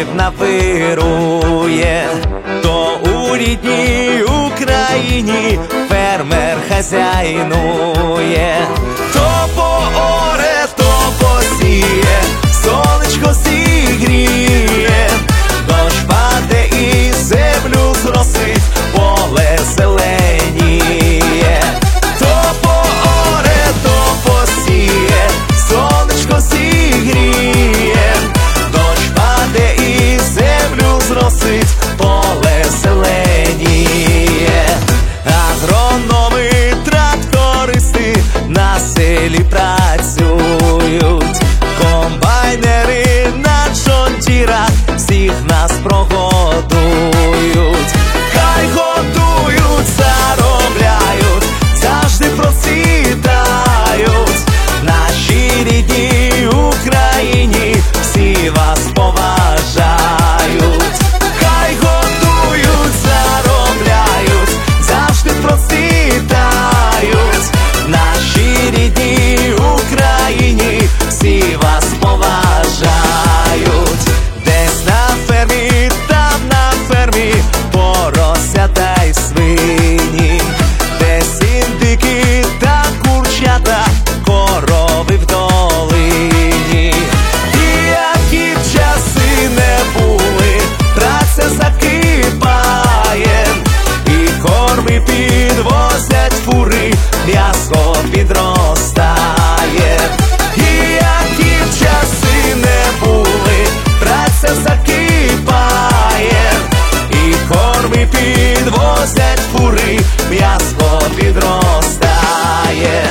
дивна вирує, то у рідній Україні фермер хазяйнує. То пооре, то посіє, сонечко зігріє, дощ паде і землю зросить, поле зеленіє. То пооре, то посіє, сонечко зігріє, дощ паде і землю зросить, поле зеленіє. Агрономи, трактористи на селі працюють, комбайнери на джон-дірах всіх нас прогодують. Хай годують, заробляють, завжди процвітають. Нашій рідній Україні всі вас поважають. Хай годують, заробляють, завжди процвітають. Нашій рідній Україні всі вас поважають. Десь на фермі, там на фермі поросята й свині, десь індики та курчата, корови в долині. І які б часи не були, праця закипає, і корми підвозять фури, м'ясо підростає. І які б часи не були, праця закипає, і корми підвозять фури, м'ясо підростає.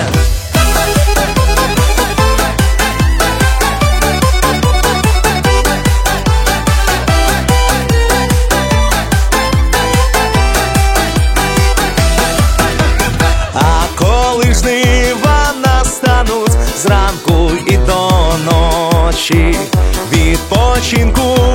А коли жнива настануть, зранку і до ночі відпочинку